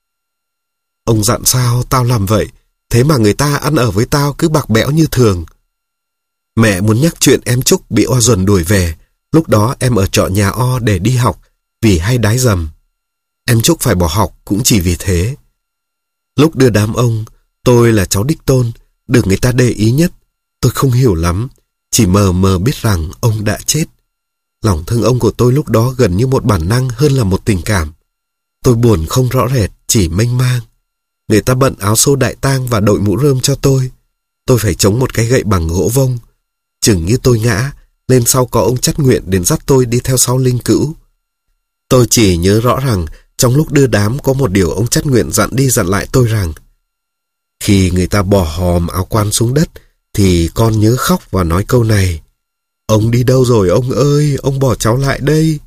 ông dặn sao tao làm vậy, thế mà người ta ăn ở với tao cứ bạc bẽo như thường. Mẹ muốn nhắc chuyện em Trúc bị O Duẩn đuổi về. Lúc đó em ở trọ nhà O để đi học, vì hay đái dầm. Em Trúc phải bỏ học cũng chỉ vì thế. Lúc đưa đám ông, tôi là cháu đích tôn, được người ta để ý nhất. Tôi không hiểu lắm, chỉ mờ mờ biết rằng ông đã chết. Lòng thương ông của tôi lúc đó gần như một bản năng hơn là một tình cảm. Tôi buồn không rõ rệt, chỉ mênh mang. Người ta bận áo xô đại tang và đội mũ rơm cho tôi. Tôi phải chống một cái gậy bằng gỗ vông. Chừng như tôi ngã, nên sau có ông Chắt Nguyện đến dắt tôi đi theo sau linh cữu. Tôi chỉ nhớ rõ rằng trong lúc đưa đám có một điều ông Chắt Nguyện dặn đi dặn lại tôi rằng: khi người ta bỏ hòm áo quan xuống đất thì con nhớ khóc và nói câu này: ông đi đâu rồi ông ơi, ông bỏ cháu lại đây.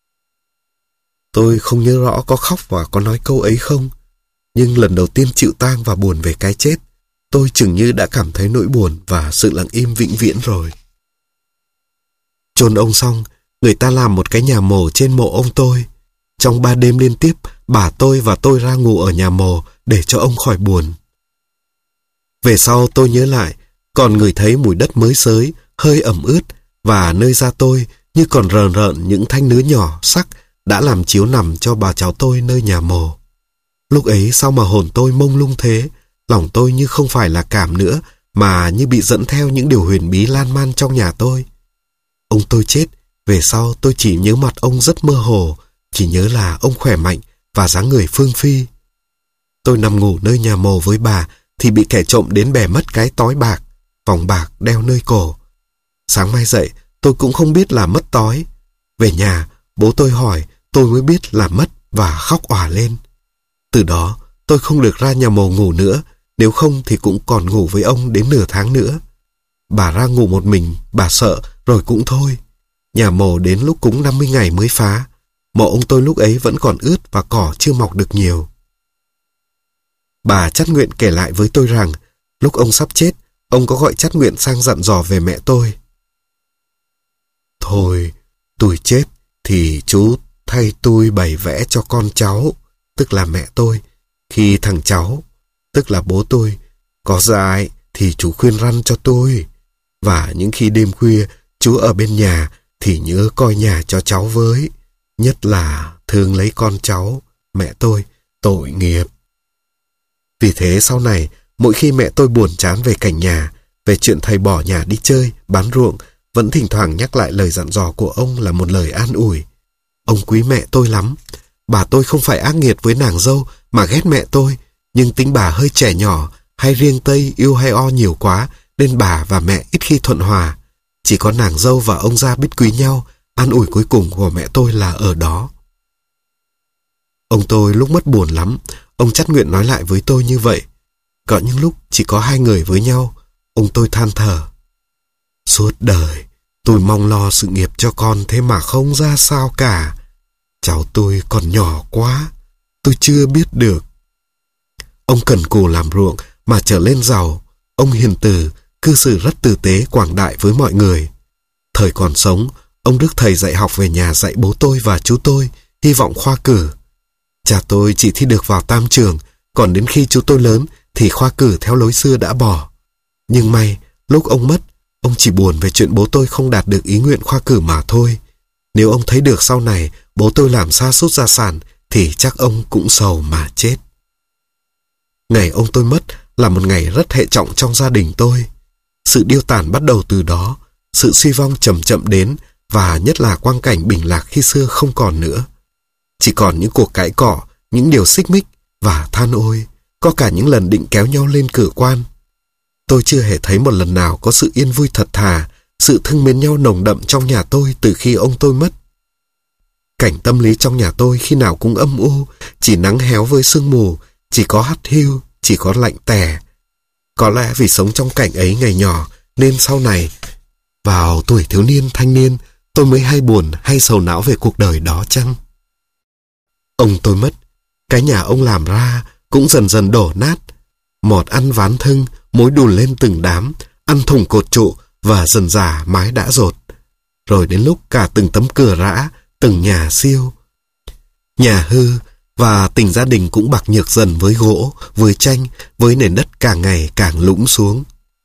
Tôi không nhớ rõ có khóc và có nói câu ấy không, nhưng lần đầu tiên chịu tang và buồn về cái chết, tôi chừng như đã cảm thấy nỗi buồn và sự lặng im vĩnh viễn rồi. Chôn ông xong, người ta làm một cái nhà mồ trên mộ ông tôi. Trong ba đêm liên tiếp, bà tôi và tôi ra ngủ ở nhà mồ để cho ông khỏi buồn. Về sau tôi nhớ lại, còn ngửi thấy mùi đất mới xới, hơi ẩm ướt, và nơi da tôi như còn rờn rợn những thanh nứa nhỏ sắc đã làm chiếu nằm cho bà cháu tôi nơi nhà mồ. Lúc ấy sao mà hồn tôi mông lung thế, lòng tôi như không phải là cảm nữa, mà như bị dẫn theo những điều huyền bí lan man trong nhà tôi. Ông tôi chết, về sau tôi chỉ nhớ mặt ông rất mơ hồ, chỉ nhớ là ông khỏe mạnh và dáng người phương phi. Tôi nằm ngủ nơi nhà mồ với bà thì bị kẻ trộm đến bẻ mất cái tói bạc, vòng bạc đeo nơi cổ. Sáng mai dậy tôi cũng không biết là mất tói. Về nhà bố tôi hỏi, tôi mới biết là mất và khóc òa lên. Từ đó tôi không được ra nhà mồ ngủ nữa, nếu không thì cũng còn ngủ với ông đến nửa tháng nữa. Bà ra ngủ một mình, bà sợ rồi cũng thôi. Nhà mồ đến lúc cúng năm mươi ngày mới phá. Mộ ông tôi lúc ấy vẫn còn ướt và cỏ chưa mọc được nhiều. Bà Chắt Nguyện kể lại với tôi rằng lúc ông sắp chết, ông có gọi Chắt Nguyện sang dặn dò về mẹ tôi. Thôi, tôi chết thì chú thay tôi bày vẽ cho con cháu, tức là mẹ tôi. Khi thằng cháu, tức là bố tôi, có dại thì chú khuyên răn cho tôi. Và những khi đêm khuya chú ở bên nhà thì nhớ coi nhà cho cháu với. Nhất là thương lấy con cháu, mẹ tôi, tội nghiệp. Vì thế sau này, mỗi khi mẹ tôi buồn chán về cảnh nhà, về chuyện thầy bỏ nhà đi chơi, bán ruộng, vẫn thỉnh thoảng nhắc lại lời dặn dò của ông là một lời an ủi. Ông quý mẹ tôi lắm. Bà tôi không phải ác nghiệt với nàng dâu mà ghét mẹ tôi, nhưng tính bà hơi trẻ nhỏ, hay riêng tây, yêu hay o nhiều quá, nên bà và mẹ ít khi thuận hòa. Chỉ có nàng dâu và ông gia biết quý nhau, an ủi cuối cùng của mẹ tôi là ở đó. Ông tôi lúc mất buồn lắm, ông Chắt Nguyện nói lại với tôi như vậy. Có những lúc chỉ có hai người với nhau, ông tôi than thở. Suốt đời, tôi mong lo sự nghiệp cho con thế mà không ra sao cả. Cháu tôi còn nhỏ quá, tôi chưa biết được. Ông cần cù làm ruộng mà trở lên giàu. Ông hiền từ, cư xử rất tử tế quảng đại với mọi người. Thời còn sống, ông Đức thầy dạy học về nhà dạy bố tôi và chú tôi, hy vọng khoa cử. Cha tôi chỉ thi được vào tam trường, còn đến khi chú tôi lớn thì khoa cử theo lối xưa đã bỏ. Nhưng may, lúc ông mất, ông chỉ buồn về chuyện bố tôi không đạt được ý nguyện khoa cử mà thôi. Nếu ông thấy được sau này bố tôi làm sa sút gia sản thì chắc ông cũng sầu mà chết. Ngày ông tôi mất là một ngày rất hệ trọng trong gia đình tôi. Sự điêu tàn bắt đầu từ đó, sự suy vong chậm chậm đến, và nhất là quang cảnh bình lạc khi xưa không còn nữa. Chỉ còn những cuộc cãi cọ, những điều xích mích và than ôi, có cả những lần định kéo nhau lên cử quan. Tôi chưa hề thấy một lần nào có sự yên vui thật thà, sự thương mến nhau nồng đậm trong nhà tôi từ khi ông tôi mất. Cảnh tâm lý trong nhà tôi khi nào cũng âm u, chỉ nắng héo với sương mù, chỉ có hắt hiu, chỉ có lạnh tè. Có lẽ vì sống trong cảnh ấy ngày nhỏ, nên sau này, vào tuổi thiếu niên thanh niên, tôi mới hay buồn hay sầu não về cuộc đời đó chăng? Ông tôi mất, cái nhà ông làm ra cũng dần dần đổ nát. Mọt ăn ván thưng, mối đùn lên từng đám, ăn thùng cột trụ và dần dà mái đã rột. Rồi đến lúc cả từng tấm cửa rã, từng nhà siêu. Nhà hư và tình gia đình cũng bạc nhược dần với gỗ, với tranh, với nền đất càng ngày càng lũng xuống.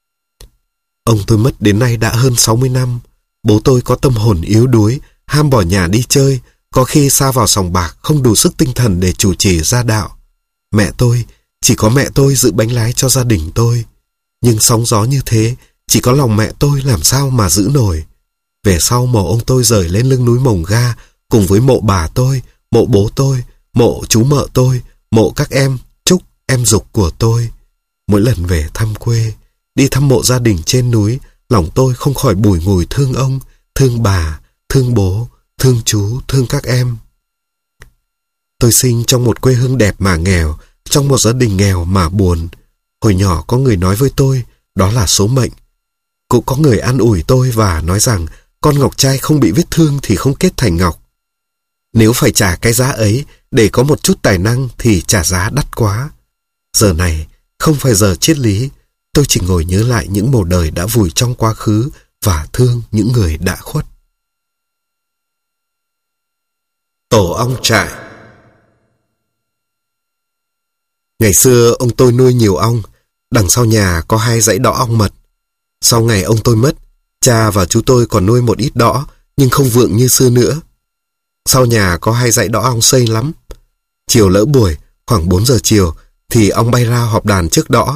Ông tôi mất đến nay đã hơn sáu mươi năm. Bố tôi có tâm hồn yếu đuối, ham bỏ nhà đi chơi, có khi sa vào sòng bạc không đủ sức tinh thần để chủ trì gia đạo. Mẹ tôi, chỉ có mẹ tôi giữ bánh lái cho gia đình tôi. Nhưng sóng gió như thế, chỉ có lòng mẹ tôi làm sao mà giữ nổi. Về sau mộ ông tôi rời lên lưng núi Mồng Ga, cùng với mộ bà tôi, mộ bố tôi, mộ chú mợ tôi, mộ các em Trúc, em Dục của tôi. Mỗi lần về thăm quê, đi thăm mộ gia đình trên núi, lòng tôi không khỏi bùi ngùi thương ông, thương bà, thương bố, thương chú, thương các em. Tôi sinh trong một quê hương đẹp mà nghèo, trong một gia đình nghèo mà buồn. Hồi nhỏ có người nói với tôi, đó là số mệnh. Cũng có người an ủi tôi và nói rằng con ngọc trai không bị vết thương thì không kết thành ngọc. Nếu phải trả cái giá ấy để có một chút tài năng thì trả giá đắt quá. Giờ này không phải giờ triết lý, tôi chỉ ngồi nhớ lại những màu đời đã vùi trong quá khứ và thương những người đã khuất. Tổ ong trại. Ngày xưa ông tôi nuôi nhiều ong, đằng sau nhà có hai dãy đõ ong mật. Sau ngày ông tôi mất, cha và chú tôi còn nuôi một ít đõ, nhưng không vượng như xưa nữa. Sau nhà có hai dãy đõ ong xây lắm. Chiều lỡ buổi, khoảng bốn giờ chiều, thì ong bay ra họp đàn trước đõ.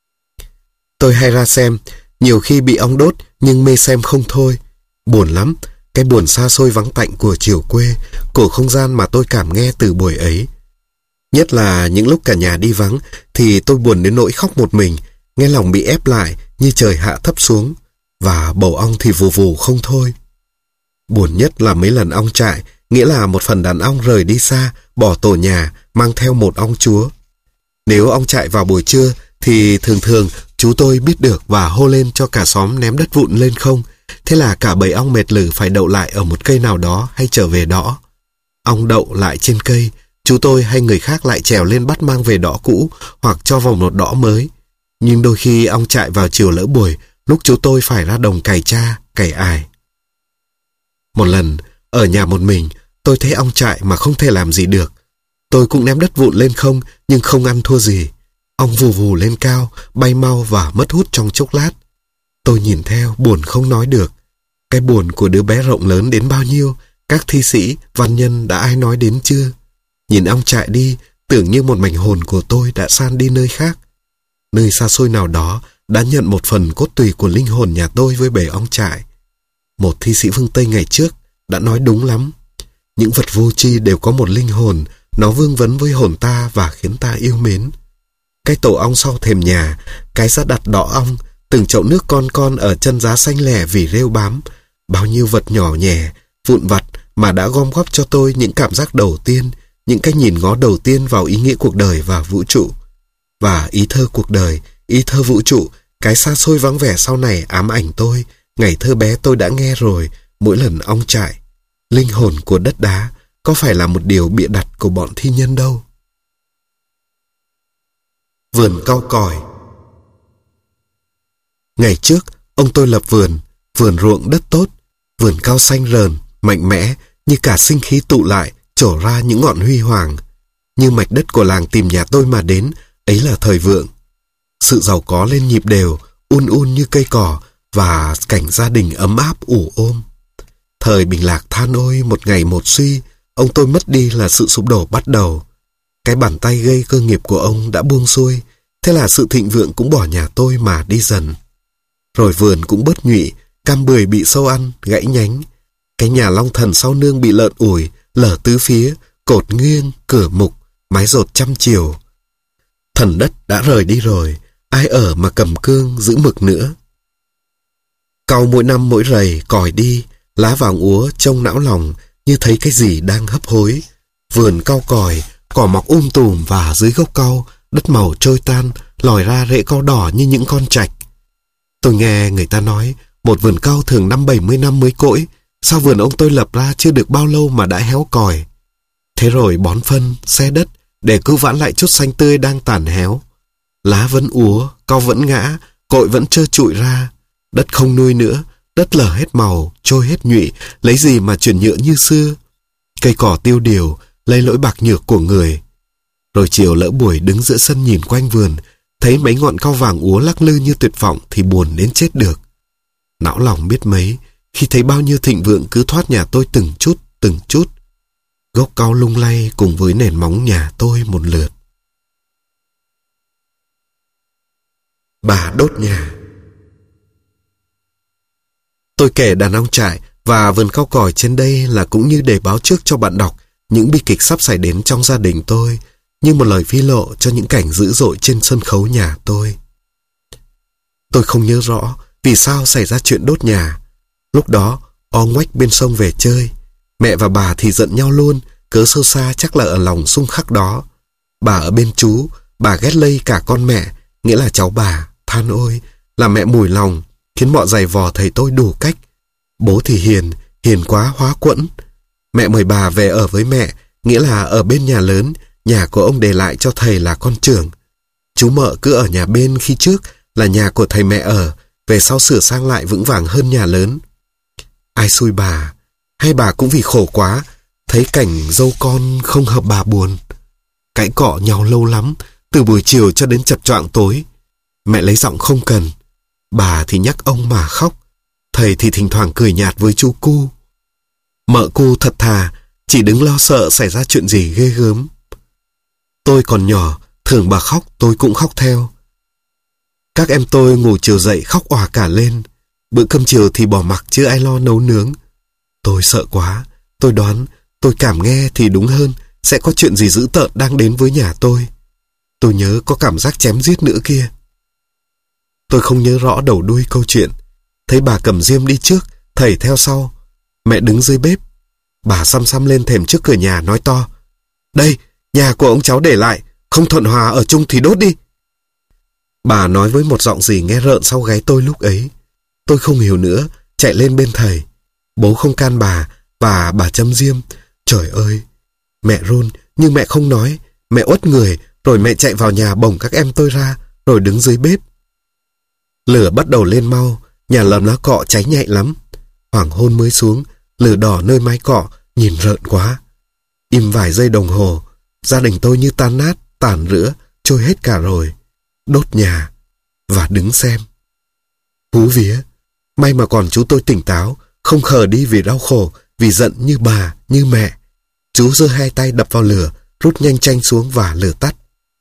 Tôi hay ra xem, nhiều khi bị ong đốt nhưng mê xem không thôi. Buồn lắm, cái buồn xa xôi vắng tạnh của chiều quê, của không gian mà tôi cảm nghe từ buổi ấy. Nhất là những lúc cả nhà đi vắng thì tôi buồn đến nỗi khóc một mình, nghe lòng bị ép lại như trời hạ thấp xuống, và bầu ong thì vù vù không thôi. Buồn nhất là mấy lần ong trại, nghĩa là một phần đàn ong rời đi xa, bỏ tổ nhà, mang theo một ong chúa. Nếu ong trại vào buổi trưa thì thường thường chú tôi biết được và hô lên cho cả xóm ném đất vụn lên không. Thế là cả bầy ong mệt lử phải đậu lại ở một cây nào đó hay trở về đõ. Ong đậu lại trên cây, chú tôi hay người khác lại trèo lên bắt mang về đõ cũ hoặc cho vào một đõ mới. Nhưng đôi khi ong trại vào chiều lỡ buổi, lúc chú tôi phải ra đồng cày tra, cày ải. Một lần, ở nhà một mình, tôi thấy ong trại mà không thể làm gì được. Tôi cũng ném đất vụn lên không, nhưng không ăn thua gì. Ong vù vù lên cao, bay mau và mất hút trong chốc lát. Tôi nhìn theo, buồn không nói được. Cái buồn của đứa bé rộng lớn đến bao nhiêu, các thi sĩ, văn nhân đã ai nói đến chưa? Nhìn ong trại đi, tưởng như một mảnh hồn của tôi đã san đi nơi khác. Nơi xa xôi nào đó đã nhận một phần cốt tùy của linh hồn nhà tôi với bầy ong trại. Một thi sĩ phương Tây ngày trước đã nói đúng lắm. Những vật vô tri đều có một linh hồn, nó vương vấn với hồn ta và khiến ta yêu mến. Cái tổ ong sau thềm nhà, cái giá đặt đõ ong, từng chậu nước con con ở chân giá xanh lẻ vì rêu bám, bao nhiêu vật nhỏ nhẹ, vụn vặt mà đã gom góp cho tôi những cảm giác đầu tiên, những cái nhìn ngó đầu tiên vào ý nghĩa cuộc đời và vũ trụ. Và ý thơ cuộc đời, ý thơ vũ trụ, cái xa xôi vắng vẻ sau này ám ảnh tôi. Ngày thơ bé tôi đã nghe rồi, mỗi lần ong trại. Linh hồn của đất đá có phải là một điều bịa đặt của bọn thi nhân đâu. Vườn cau còi. Ngày trước, ông tôi lập vườn, vườn ruộng đất tốt. Vườn cao xanh rờn, mạnh mẽ, như cả sinh khí tụ lại, trổ ra những ngọn huy hoàng. Như mạch đất của làng tìm nhà tôi mà đến, ấy là thời vượng. Sự giàu có lên nhịp đều, un un như cây cỏ, và cảnh gia đình ấm áp ủ ôm. Thời Bình Lạc than ôi một ngày một suy, ông tôi mất đi là sự sụp đổ bắt đầu. Cái bàn tay gây cơ nghiệp của ông đã buông xuôi, thế là sự thịnh vượng cũng bỏ nhà tôi mà đi dần. Rồi vườn cũng bớt nhụy, cam bưởi bị sâu ăn, gãy nhánh. Cái nhà Long Thần sau nương bị lợn ủi, lở tứ phía, cột nghiêng, cửa mục, mái dột trăm chiều. Thần đất đã rời đi rồi, ai ở mà cầm cương giữ mực nữa. Cau mỗi năm mỗi rầy còi đi, lá vàng úa trông não lòng như thấy cái gì đang hấp hối. Vườn cau còi, cỏ mọc um tùm và dưới gốc cau, đất màu trôi tan, lòi ra rễ cau đỏ như những con trạch. Tôi nghe người ta nói, một vườn cau thường năm bảy mươi năm mới cỗi, sao vườn ông tôi lập ra chưa được bao lâu mà đã héo còi. Thế rồi bón phân, xe đất, để cứu vãn lại chút xanh tươi đang tàn héo. Lá vẫn úa, cau vẫn ngã, cội vẫn trơ trụi ra. Đất không nuôi nữa, đất lở hết màu, trôi hết nhụy, lấy gì mà chuyển nhựa như xưa. Cây cỏ tiêu điều, lấy lỗi bạc nhược của người. Rồi chiều lỡ buổi đứng giữa sân nhìn quanh vườn, thấy mấy ngọn cau vàng úa lắc lư như tuyệt vọng thì buồn đến chết được. Não lòng biết mấy, khi thấy bao nhiêu thịnh vượng cứ thoát nhà tôi từng chút, từng chút. Gốc cau lung lay cùng với nền móng nhà tôi một lượt. Bà đốt nhà. Tôi kể đàn ong trại và vườn cau còi trên đây là cũng như để báo trước cho bạn đọc những bi kịch sắp xảy đến trong gia đình tôi, như một lời phi lộ cho những cảnh dữ dội trên sân khấu nhà tôi. Tôi không nhớ rõ vì sao xảy ra chuyện đốt nhà. Lúc đó, O Ngoách bên sông về chơi. Mẹ và bà thì giận nhau luôn, cớ sâu xa chắc là ở lòng xung khắc đó. Bà ở bên chú, bà ghét lây cả con mẹ, nghĩa là cháu bà, than ôi, là mẹ mùi lòng, khiến mọi giày vò thầy tôi đủ cách. Bố thì hiền, hiền quá hóa quẫn. Mẹ mời bà về ở với mẹ, nghĩa là ở bên nhà lớn, nhà của ông để lại cho thầy là con trưởng. Chú Mợ cứ ở nhà bên khi trước là nhà của thầy mẹ ở, về sau sửa sang lại vững vàng hơn nhà lớn. Ai xui bà, hay bà cũng vì khổ quá, thấy cảnh dâu con không hợp bà buồn. Cãi cọ nhau lâu lắm, từ buổi chiều cho đến chập choạng tối. Mẹ lấy giọng không cần, bà thì nhắc ông mà khóc, thầy thì thỉnh thoảng cười nhạt với chú Cu. Mợ Cu thật thà, chỉ đứng lo sợ xảy ra chuyện gì ghê gớm. Tôi còn nhỏ, thường bà khóc tôi cũng khóc theo. Các em tôi ngủ chiều dậy khóc òa cả lên. Bữa cơm chiều thì bỏ mặc chứ ai lo nấu nướng. Tôi sợ quá, tôi đoán, tôi cảm nghe thì đúng hơn, sẽ có chuyện gì dữ tợn đang đến với nhà tôi. Tôi nhớ có cảm giác chém giết nữa kia. Tôi không nhớ rõ đầu đuôi câu chuyện. Thấy bà cầm diêm đi trước, thầy theo sau. Mẹ đứng dưới bếp. Bà xăm xăm lên thềm trước cửa nhà nói to: "Đây, nhà của ông cháu để lại, không thuận hòa ở chung thì đốt đi." Bà nói với một giọng gì nghe rợn sau gáy tôi lúc ấy. Tôi không hiểu nữa, chạy lên bên thầy. Bố không can bà, và bà châm diêm. Trời ơi! Mẹ run, nhưng mẹ không nói. Mẹ uất người, rồi mẹ chạy vào nhà bồng các em tôi ra, rồi đứng dưới bếp. Lửa bắt đầu lên mau, nhà lầm lá cọ cháy nhạy lắm. Hoàng hôn mới xuống, lửa đỏ nơi mái cọ, nhìn rợn quá. Im vài giây đồng hồ, gia đình tôi như tan nát, tàn rữa, trôi hết cả rồi. Đốt nhà, và đứng xem. Hú vía, may mà còn chú tôi tỉnh táo, không khờ đi vì đau khổ, vì giận như bà, như mẹ. Chú giơ hai tay đập vào lửa, rút nhanh chanh xuống và lửa tắt.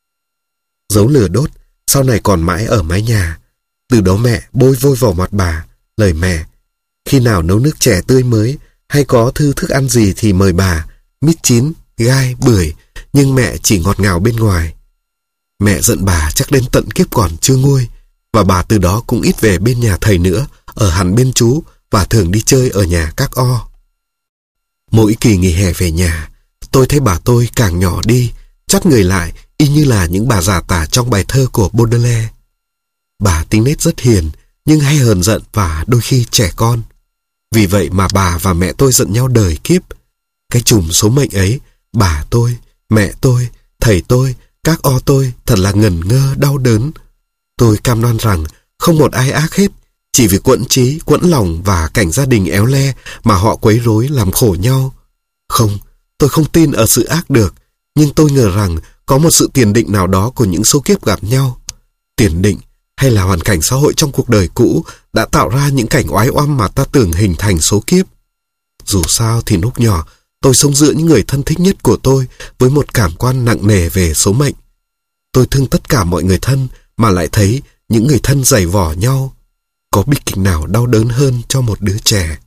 Dấu lửa đốt, sau này còn mãi ở mái nhà. Từ đó mẹ bôi vôi vào mặt bà, lời mẹ: khi nào nấu nước chè tươi mới, hay có thư thức ăn gì thì mời bà, mít chín, gai, bưởi, nhưng mẹ chỉ ngọt ngào bên ngoài. Mẹ giận bà chắc đến tận kiếp còn chưa nguôi, và bà từ đó cũng ít về bên nhà thầy nữa, ở hẳn bên chú, và thường đi chơi ở nhà các O. Mỗi kỳ nghỉ hè về nhà, tôi thấy bà tôi càng nhỏ đi, chắt người lại, y như là những bà già tả trong bài thơ của Baudelaire. Bà tính nết rất hiền, nhưng hay hờn giận và đôi khi trẻ con. Vì vậy mà bà và mẹ tôi giận nhau đời kiếp. Cái chùm số mệnh ấy, bà tôi, mẹ tôi, thầy tôi, các O tôi thật là ngần ngơ đau đớn. Tôi cam đoan rằng không một ai ác hết, chỉ vì quẫn trí, quẫn lòng và cảnh gia đình éo le mà họ quấy rối làm khổ nhau. Không, tôi không tin ở sự ác được, nhưng tôi ngờ rằng có một sự tiền định nào đó của những số kiếp gặp nhau. Tiền định hay là hoàn cảnh xã hội trong cuộc đời cũ đã tạo ra những cảnh oái oăm mà ta tưởng hình thành số kiếp. Dù sao thì lúc nhỏ, tôi sống giữa những người thân thích nhất của tôi với một cảm quan nặng nề về số mệnh. Tôi thương tất cả mọi người thân mà lại thấy những người thân giày vò nhau. Có bi kịch nào đau đớn hơn cho một đứa trẻ?